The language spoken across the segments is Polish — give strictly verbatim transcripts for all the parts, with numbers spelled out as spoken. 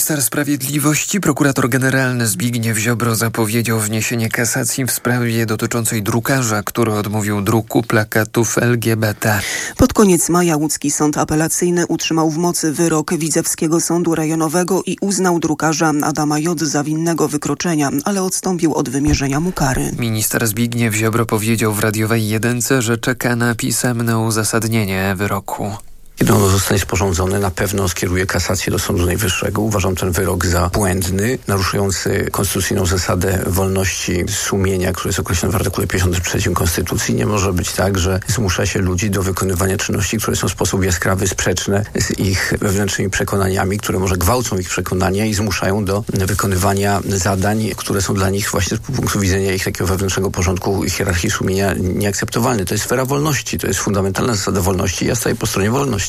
Minister Sprawiedliwości, prokurator generalny Zbigniew Ziobro zapowiedział wniesienie kasacji w sprawie dotyczącej drukarza, który odmówił druku plakatów L G B T. Pod koniec maja łódzki sąd apelacyjny utrzymał w mocy wyrok Widzewskiego Sądu Rejonowego i uznał drukarza Adama J. za winnego wykroczenia, ale odstąpił od wymierzenia mu kary. Minister Zbigniew Ziobro powiedział w radiowej jedynce, że czeka na pisemne uzasadnienie wyroku. Kiedy ono zostanie sporządzone, na pewno skieruje kasację do Sądu Najwyższego. Uważam ten wyrok za błędny, naruszający konstytucyjną zasadę wolności sumienia, który jest określony w artykule pięćdziesiątym trzecim Konstytucji. Nie może być tak, że zmusza się ludzi do wykonywania czynności, które są w sposób jaskrawy sprzeczne z ich wewnętrznymi przekonaniami, które może gwałcą ich przekonania i zmuszają do wykonywania zadań, które są dla nich właśnie z punktu widzenia ich takiego wewnętrznego porządku i hierarchii sumienia nieakceptowalne. To jest sfera wolności, to jest fundamentalna zasada wolności i ja staję po stronie wolności.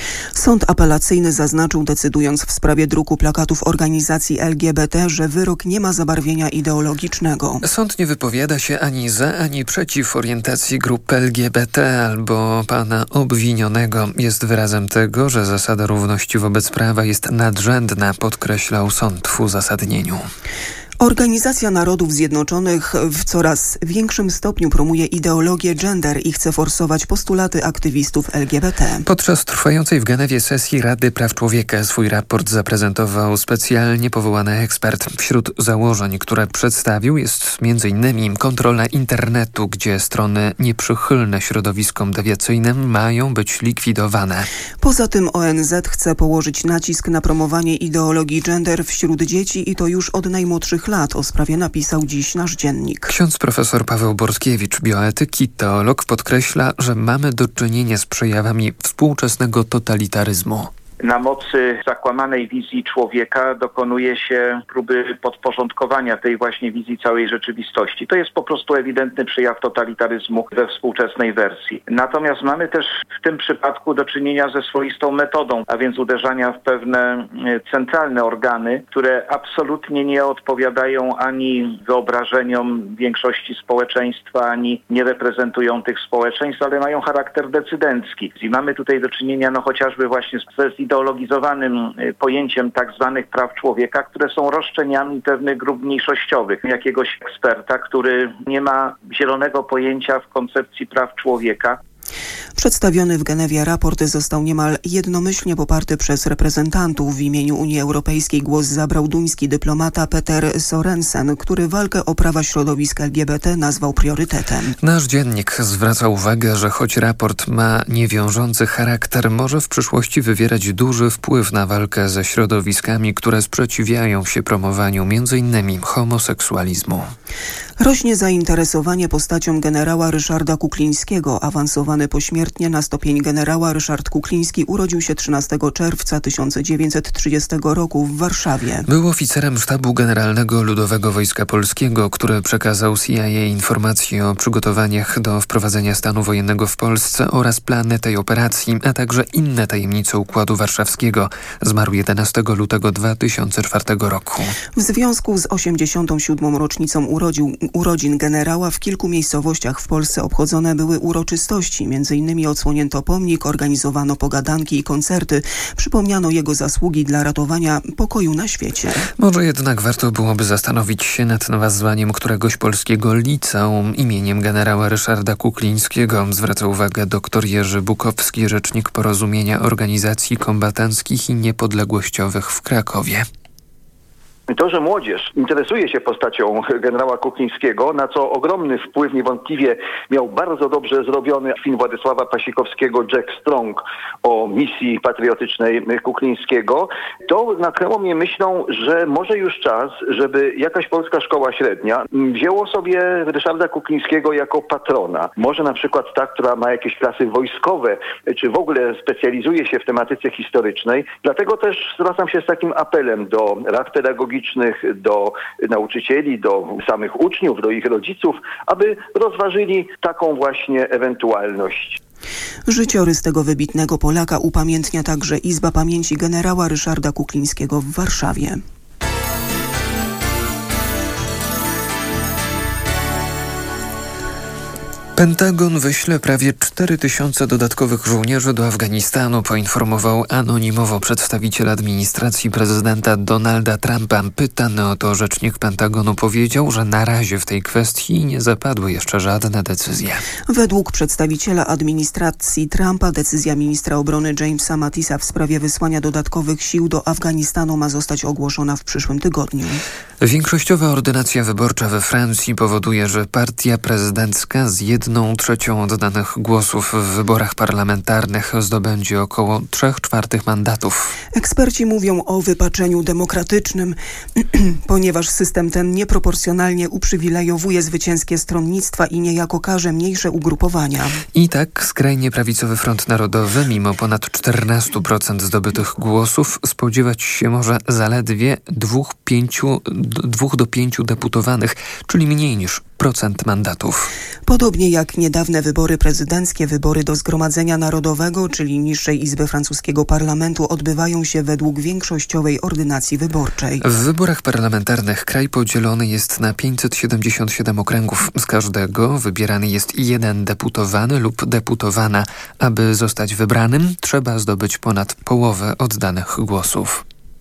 Sąd apelacyjny zaznaczył, decydując w sprawie druku plakatów organizacji L G B T, że wyrok nie ma zabarwienia ideologicznego. Sąd nie wypowiada się ani za, ani przeciw orientacji grup L G B T albo pana obwinionego. Jest wyrazem tego, że zasada równości wobec prawa jest nadrzędna, podkreślał sąd w uzasadnieniu. Organizacja Narodów Zjednoczonych w coraz większym stopniu promuje ideologię gender i chce forsować postulaty aktywistów L G B T. Podczas trwającej w Genewie sesji Rady Praw Człowieka swój raport zaprezentował specjalnie powołany ekspert. Wśród założeń, które przedstawił, jest między innymi kontrola internetu, gdzie strony nieprzychylne środowiskom dewiacyjnym mają być likwidowane. Poza tym O N Z chce położyć nacisk na promowanie ideologii gender wśród dzieci i to już od najmłodszych lat. O sprawie napisał dziś nasz dziennik. Ksiądz profesor Paweł Borskiewicz, bioetyki, teolog, podkreśla, że mamy do czynienia z przejawami współczesnego totalitaryzmu. Na mocy zakłamanej wizji człowieka dokonuje się próby podporządkowania tej właśnie wizji całej rzeczywistości. To jest po prostu ewidentny przejaw totalitaryzmu we współczesnej wersji. Natomiast mamy też w tym przypadku do czynienia ze swoistą metodą, a więc uderzania w pewne centralne organy, które absolutnie nie odpowiadają ani wyobrażeniom większości społeczeństwa, ani nie reprezentują tych społeczeństw, ale mają charakter decydencki. I mamy tutaj do czynienia no chociażby właśnie z ideologizowanym pojęciem tak zwanych praw człowieka, które są roszczeniami pewnych grup mniejszościowych. Jakiegoś eksperta, który nie ma zielonego pojęcia w koncepcji praw człowieka. Przedstawiony w Genewie raport został niemal jednomyślnie poparty przez reprezentantów. W imieniu Unii Europejskiej głos zabrał duński dyplomata Peter Sorensen, który walkę o prawa środowiska L G B T nazwał priorytetem. Nasz dziennik zwraca uwagę, że choć raport ma niewiążący charakter, może w przyszłości wywierać duży wpływ na walkę ze środowiskami, które sprzeciwiają się promowaniu między innymi homoseksualizmu. Rośnie zainteresowanie postacią generała Ryszarda Kuklińskiego. Awansowany pośmiertnie na stopień generała Ryszard Kukliński urodził się trzynastego czerwca tysiąc dziewięćset trzydziestego roku w Warszawie. Był oficerem Sztabu Generalnego Ludowego Wojska Polskiego, który przekazał C I A informacje o przygotowaniach do wprowadzenia stanu wojennego w Polsce oraz plany tej operacji, a także inne tajemnice Układu Warszawskiego. Zmarł jedenastego lutego dwa tysiące czwartego roku. W związku z osiemdziesiątą siódmą rocznicą urodził urodzin generała w kilku miejscowościach w Polsce obchodzone były uroczystości. Między innymi odsłonięto pomnik, organizowano pogadanki i koncerty. Przypomniano jego zasługi dla ratowania pokoju na świecie. Może jednak warto byłoby zastanowić się nad nazwaniem któregoś polskiego liceum imieniem generała Ryszarda Kuklińskiego. Zwraca uwagę dr Jerzy Bukowski, rzecznik Porozumienia Organizacji Kombatanckich i Niepodległościowych w Krakowie. To, że młodzież interesuje się postacią generała Kuklińskiego, na co ogromny wpływ niewątpliwie miał bardzo dobrze zrobiony film Władysława Pasikowskiego Jack Strong o misji patriotycznej Kuklińskiego, to natknęło mnie myślą, że może już czas, żeby jakaś polska szkoła średnia wzięło sobie Ryszarda Kuklińskiego jako patrona. Może na przykład ta, która ma jakieś klasy wojskowe, czy w ogóle specjalizuje się w tematyce historycznej. Dlatego też zwracam się z takim apelem do rad pedagogicznych, do nauczycieli, do samych uczniów, do ich rodziców, aby rozważyli taką właśnie ewentualność. Życiorys tego wybitnego Polaka upamiętnia także Izba Pamięci generała Ryszarda Kuklińskiego w Warszawie. Pentagon wyśle prawie cztery tysiące dodatkowych żołnierzy do Afganistanu, poinformował anonimowo przedstawiciel administracji prezydenta Donalda Trumpa. Pytany o to rzecznik Pentagonu powiedział, że na razie w tej kwestii nie zapadły jeszcze żadne decyzje. Według przedstawiciela administracji Trumpa decyzja ministra obrony Jamesa Mattisa w sprawie wysłania dodatkowych sił do Afganistanu ma zostać ogłoszona w przyszłym tygodniu. Większościowa ordynacja wyborcza we Francji powoduje, że partia prezydencka z jedną trzecią oddanych głosów w wyborach parlamentarnych zdobędzie około trzech czwartych mandatów. Eksperci mówią o wypaczeniu demokratycznym, ponieważ system ten nieproporcjonalnie uprzywilejowuje zwycięskie stronnictwa i niejako karze mniejsze ugrupowania. I tak skrajnie prawicowy Front Narodowy, mimo ponad czternaście procent zdobytych głosów, spodziewać się może zaledwie dwóch do pięciu deputowanych, czyli mniej niż procent mandatów. Podobnie jak niedawne wybory prezydenckie, wybory do Zgromadzenia Narodowego, czyli niższej izby francuskiego parlamentu, odbywają się według większościowej ordynacji wyborczej. W wyborach parlamentarnych kraj podzielony jest na pięćset siedemdziesiąt siedem okręgów. Z każdego wybierany jest jeden deputowany lub deputowana. Aby zostać wybranym, trzeba zdobyć ponad połowę oddanych głosów.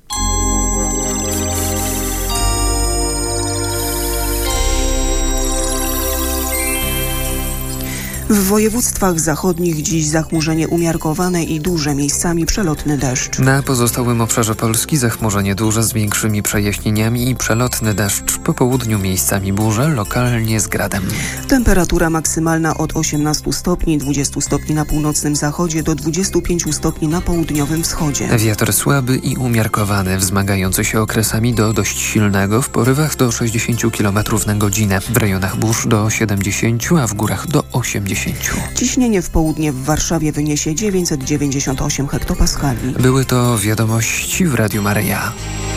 W województwach zachodnich dziś zachmurzenie umiarkowane i duże, miejscami przelotny deszcz. Na pozostałym obszarze Polski zachmurzenie duże z większymi przejaśnieniami i przelotny deszcz. Po południu miejscami burze, lokalnie z gradem. Temperatura maksymalna od osiemnastu stopni, dwudziestu stopni na północnym zachodzie do dwudziestu pięciu stopni na południowym wschodzie. Wiatr słaby i umiarkowany, wzmagający się okresami do dość silnego, w porywach do sześćdziesięciu kilometrów na godzinę. W rejonach burz do siedemdziesięciu, a w górach do osiemdziesięciu. Ciśnienie w południe w Warszawie wyniesie dziewięćset dziewięćdziesiąt osiem hektopaskali. Były to wiadomości w Radiu Maryja.